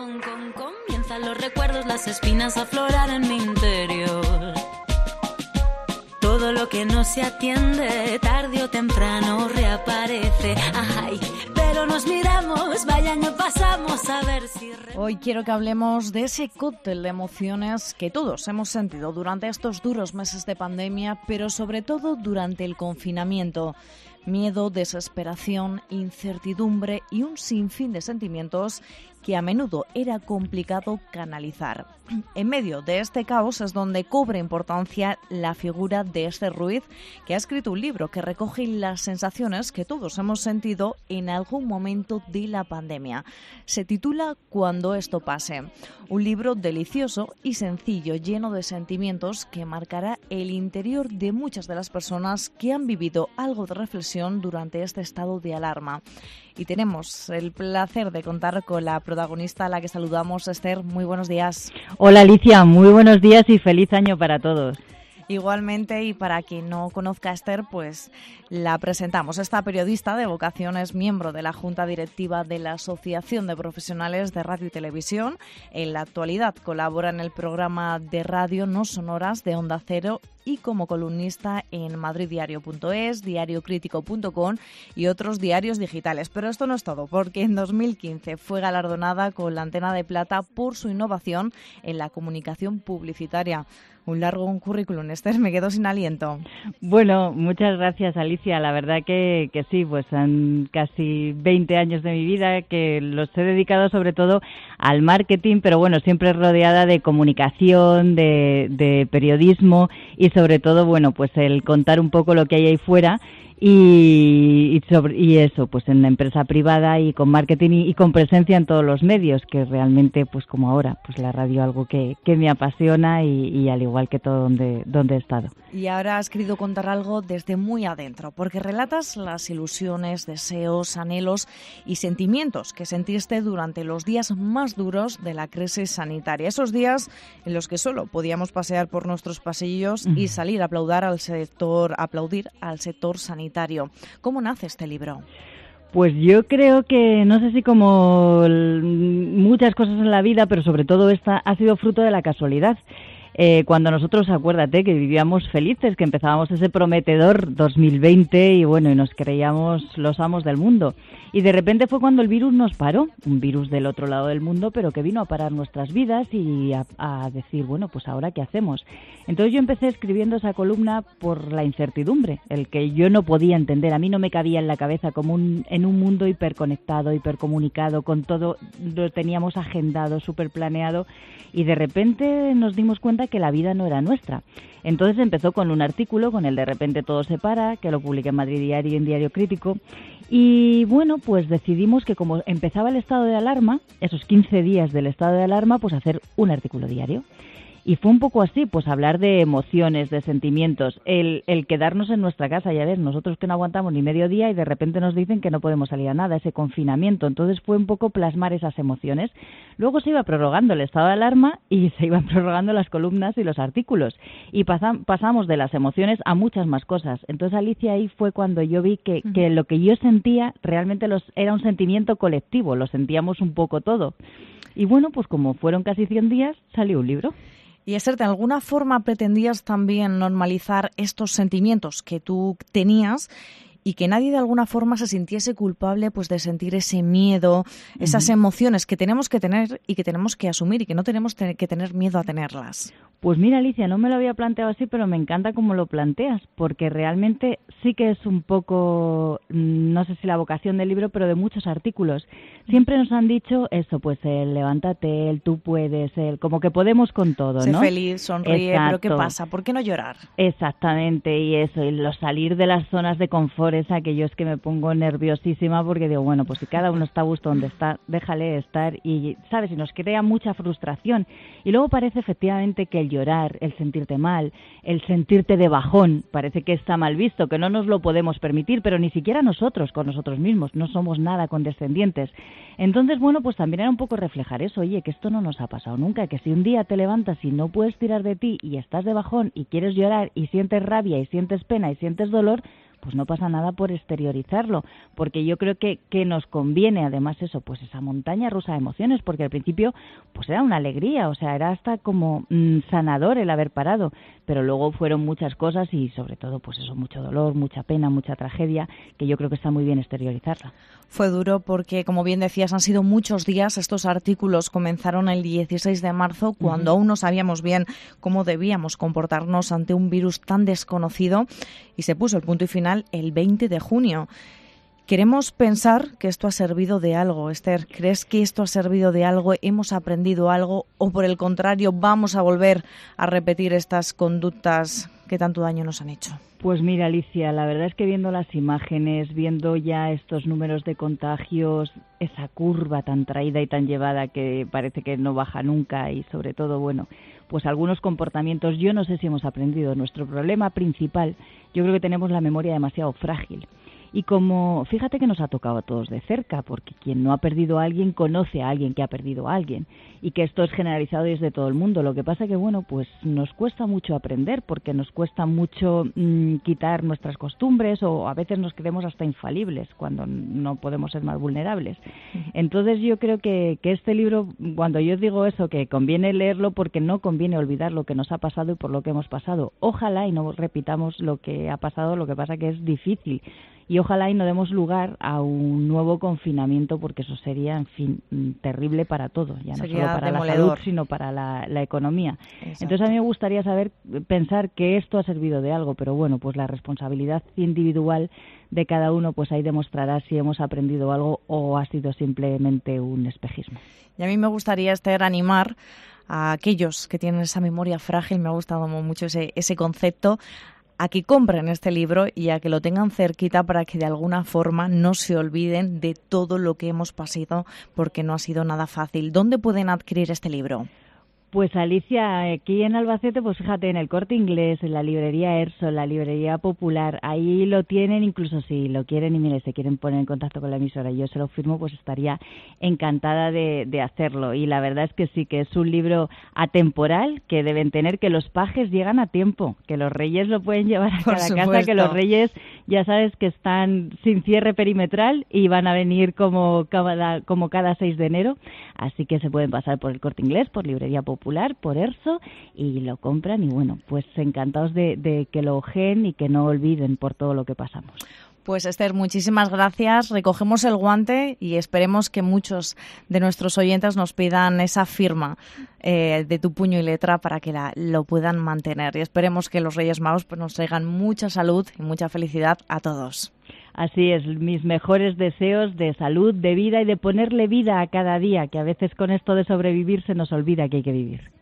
Comienzan los recuerdos, las espinas a aflorar en mi interior. Todo lo que no se atiende, tarde o temprano reaparece. Ay, pero nos miramos, vaya año pasamos a ver si... Hoy quiero que hablemos de ese cóctel de emociones que todos hemos sentido durante estos duros meses de pandemia, pero sobre todo durante el confinamiento. Miedo, desesperación, incertidumbre y un sinfín de sentimientos que a menudo era complicado canalizar. En medio de este caos es donde cobra importancia la figura de Esther Ruiz, que ha escrito un libro que recoge las sensaciones que todos hemos sentido en algún momento de la pandemia. Se titula Cuando esto pase, un libro delicioso y sencillo, lleno de sentimientos que marcará el interior de muchas de las personas que han vivido algo de reflexión durante este estado de alarma. Y tenemos el placer de contar con la protagonista a la que saludamos. Esther, muy buenos días. Hola Alicia, muy buenos días y feliz año para todos. Igualmente, y para quien no conozca a Esther, pues la presentamos. Esta periodista de vocación es miembro de la Junta Directiva de la Asociación de Profesionales de Radio y Televisión. En la actualidad colabora en el programa de radio No Sonoras de Onda Cero y como columnista en madriddiario.es, diariocrítico.com y otros diarios digitales. Pero esto no es todo, porque en 2015 fue galardonada con la Antena de Plata por su innovación en la comunicación publicitaria. Un largo currículum, Esther, me quedo sin aliento. Bueno, muchas gracias Alicia, la verdad que sí, pues son casi 20 años de mi vida que los he dedicado sobre todo al marketing, pero bueno, siempre rodeada de comunicación, de periodismo y sobre todo, bueno, pues el contar un poco lo que hay ahí fuera y eso, pues en la empresa privada y con marketing y con presencia en todos los medios, que realmente, pues como ahora, pues la radio algo que me apasiona y al igual que todo donde he estado. Y ahora has querido contar algo desde muy adentro, porque relatas las ilusiones, deseos, anhelos y sentimientos que sentiste durante los días más duros de la crisis sanitaria. Esos días en los que solo podíamos pasear por nuestros pasillos y salir a aplaudir al sector sanitario. ¿Cómo nace este libro? Pues yo creo que, no sé si como muchas cosas en la vida, pero sobre todo esta ha sido fruto de la casualidad. Cuando nosotros, acuérdate, que vivíamos felices, que empezábamos ese prometedor 2020 y bueno, y nos creíamos los amos del mundo. Y de repente fue cuando el virus nos paró, un virus del otro lado del mundo, pero que vino a parar nuestras vidas y a decir, bueno, pues ahora ¿qué hacemos? Entonces yo empecé escribiendo esa columna por la incertidumbre, el que yo no podía entender, a mí no me cabía en la cabeza como en un mundo hiperconectado, hipercomunicado, con todo lo teníamos agendado, súper planeado, y de repente nos dimos cuenta que la vida no era nuestra. Entonces empezó con un artículo, con el De repente todo se para, que lo publiqué en Madrid Diario y en Diario Crítico, y bueno, pues decidimos que como empezaba el estado de alarma, esos 15 días del estado de alarma, pues hacer un artículo diario. Y fue un poco así, pues hablar de emociones, de sentimientos, el quedarnos en nuestra casa, ya ves, nosotros que no aguantamos ni medio día y de repente nos dicen que no podemos salir a nada, ese confinamiento. Entonces fue un poco plasmar esas emociones. Luego se iba prorrogando el estado de alarma y se iban prorrogando las columnas y los artículos. Y pasamos de las emociones a muchas más cosas. Entonces, Alicia, ahí fue cuando yo vi que lo que yo sentía realmente era un sentimiento colectivo, lo sentíamos un poco todo. Y bueno, pues como fueron casi 100 días, salió un libro. Y Esther, ¿de alguna forma pretendías también normalizar estos sentimientos que tú tenías y que nadie de alguna forma se sintiese culpable pues de sentir ese miedo, esas emociones que tenemos que tener y que tenemos que asumir y que no tenemos que tener miedo a tenerlas? Pues mira, Alicia, no me lo había planteado así, pero me encanta cómo lo planteas, porque realmente sí que es un poco, no sé si la vocación del libro, pero de muchos artículos. Siempre nos han dicho eso, pues el levántate, el tú puedes, el como que podemos con todo, Sé ¿no? feliz, sonríe, Exacto. Pero ¿qué pasa? ¿Por qué no llorar? Exactamente, y eso, y lo salir de las zonas de confort, esa que yo es que me pongo nerviosísima porque digo, bueno, pues si cada uno está a gusto donde está, déjale estar y, ¿sabes? Y nos crea mucha frustración. Y luego parece efectivamente que el llorar, el sentirte mal, el sentirte de bajón, parece que está mal visto, que no nos lo podemos permitir, pero ni siquiera nosotros, con nosotros mismos, no somos nada condescendientes. Entonces, bueno, pues también era un poco reflejar eso, oye, que esto no nos ha pasado nunca, que si un día te levantas y no puedes tirar de ti y estás de bajón y quieres llorar y sientes rabia y sientes pena y sientes dolor, pues no pasa nada por exteriorizarlo, porque yo creo que nos conviene además eso, pues esa montaña rusa de emociones, porque al principio pues era una alegría, o sea, era hasta como sanador el haber parado, pero luego fueron muchas cosas y sobre todo pues eso, mucho dolor, mucha pena, mucha tragedia, que yo creo que está muy bien exteriorizarla. Fue duro porque, como bien decías, han sido muchos días. Estos artículos comenzaron el 16 de marzo, cuando aún no sabíamos bien cómo debíamos comportarnos ante un virus tan desconocido, y se puso el punto y final el 20 de junio. Queremos pensar que esto ha servido de algo. Esther, ¿crees que esto ha servido de algo? ¿Hemos aprendido algo? ¿O por el contrario, vamos a volver a repetir estas conductas que tanto daño nos han hecho? Pues mira, Alicia, la verdad es que viendo las imágenes, viendo ya estos números de contagios, esa curva tan traída y tan llevada que parece que no baja nunca y sobre todo, bueno, pues algunos comportamientos, yo no sé si hemos aprendido. Nuestro problema principal, yo creo que tenemos la memoria demasiado frágil. Y como, fíjate que nos ha tocado a todos de cerca, porque quien no ha perdido a alguien conoce a alguien que ha perdido a alguien, y que esto es generalizado desde todo el mundo. Lo que pasa que, bueno, pues nos cuesta mucho aprender, porque nos cuesta mucho quitar nuestras costumbres, o a veces nos creemos hasta infalibles cuando no podemos ser más vulnerables. Entonces yo creo que este libro, cuando yo digo eso, que conviene leerlo porque no conviene olvidar lo que nos ha pasado y por lo que hemos pasado. Ojalá y no repitamos lo que ha pasado, lo que pasa que es difícil. Y ojalá y no demos lugar a un nuevo confinamiento, porque eso sería, en fin, terrible para todo, ya no solo para la salud, sino para la economía. Exacto. Entonces a mí me gustaría pensar que esto ha servido de algo, pero bueno, pues la responsabilidad individual de cada uno, pues ahí demostrará si hemos aprendido algo o ha sido simplemente un espejismo. Y a mí me gustaría, Esther, animar a aquellos que tienen esa memoria frágil, me ha gustado mucho ese concepto, a que compren este libro y a que lo tengan cerquita para que de alguna forma no se olviden de todo lo que hemos pasado, porque no ha sido nada fácil. ¿Dónde pueden adquirir este libro? Pues Alicia, aquí en Albacete, pues fíjate, en el Corte Inglés, en la librería Erso, la librería Popular, ahí lo tienen, incluso si lo quieren y mire, se quieren poner en contacto con la emisora y yo se lo firmo, pues estaría encantada de hacerlo. Y la verdad es que sí, que es un libro atemporal, que deben tener, que los pajes llegan a tiempo, que los reyes lo pueden llevar a cada casa, que los reyes ya sabes que están sin cierre perimetral y van a venir como cada 6 de enero, así que se pueden pasar por el Corte Inglés, por librería Popular, por Erso, y lo compran y bueno, pues encantados de que lo ojeen y que no olviden por todo lo que pasamos. Pues Esther, muchísimas gracias. Recogemos el guante y esperemos que muchos de nuestros oyentes nos pidan esa firma de tu puño y letra para que lo puedan mantener. Y esperemos que los Reyes Magos pues, nos traigan mucha salud y mucha felicidad a todos. Así es, mis mejores deseos de salud, de vida y de ponerle vida a cada día, que a veces con esto de sobrevivir se nos olvida que hay que vivir.